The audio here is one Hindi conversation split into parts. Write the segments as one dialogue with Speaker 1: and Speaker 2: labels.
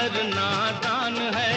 Speaker 1: उम्र नादान है।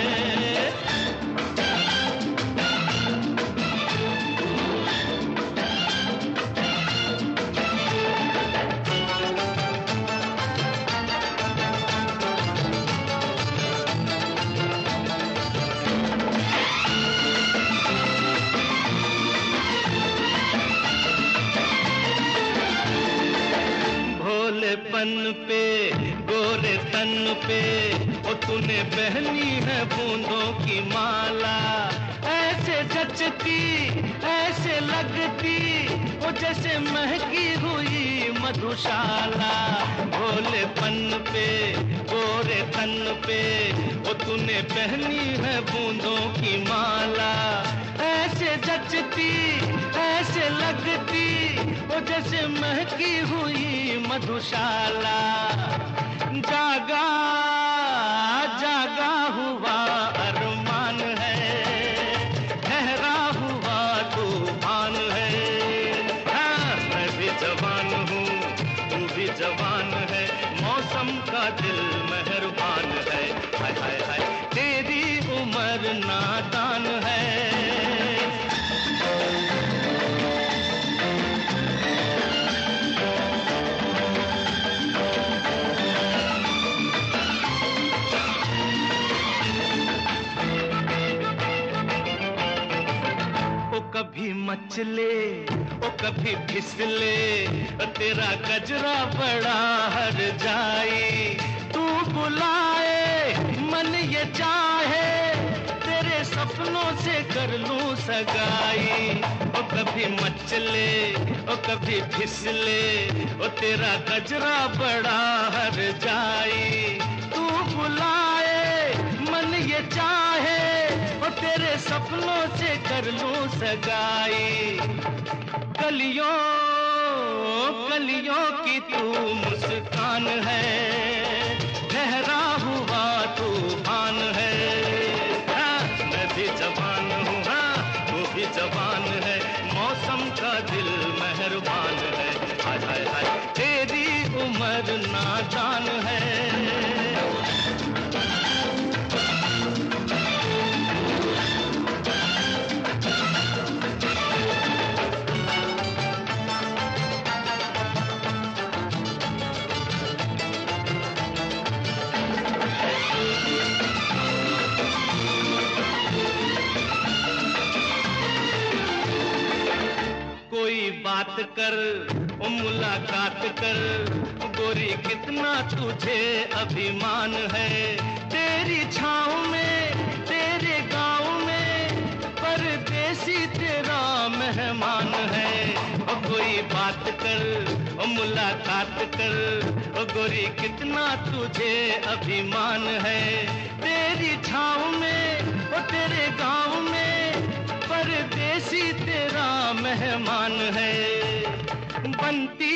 Speaker 1: भोलेपन पे गोरे तन पे ओ तूने पहनी है बूंदों की माला, ऐसे जचती ऐसे लगती ओ जैसे महकी हुई मधुशाला। भोलेपन पे गोरे तन पे ओ तूने पहनी है बूंदों की माला, ऐसे जचती ऐसे लगती ओ जैसे महकी हुई मधुशाला। जागा जागा हुआ अरमान है, ठहरा हुआ तूफान है। हाँ, मैं भी जवान हूँ तू भी जवान है, मौसम का दिल मेहरबान है। हाय हाय हाय तेरी उम्र नादान है। कभी मचले ओ कभी फिसले तेरा गजरा बड़ा हर जाए। तू बुलाए मन ये चाहे तेरे सपनों से कर लूं सगाई। ओ कभी मचले ओ कभी फिसले ओ तेरा गजरा बड़ा हर जाए। तू बुलाए मन ये चाहे तेरे सपनों से कर लूं सगाई। कलियों कलियों की तू मुस्कान है, ठहरा हुआ तूफान है। हाँ, मैं भी जवान हूँ हाँ तू भी जवान है, मौसम का दिल मेहरबान है। हाय हाय हाय तेरी उम्र नादान है। कोई बात कर ओ मुलाकात कर गोरी, कितना तुझे अभिमान है। तेरी छाँव में तेरे गाँव में परदेसी तेरा मेहमान है। ओ कोई बात कर ओ मुलाकात कर ओ गोरी, कितना तुझे अभिमान है। तेरी छाँव में ओ तेरे गाँव में परदेसी तेरा मेहमान है। बनती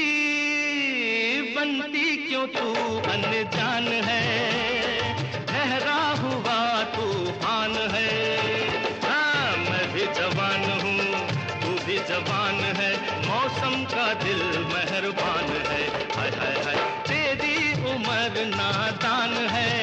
Speaker 1: बनती क्यों तू अनजान है, ठहरा हुआ तूफान है। हाँ, मैं भी जवान हूँ तू भी जवान है, मौसम का दिल मेहरबान है। हाय हाय हाय तेरी उम्र नादान है।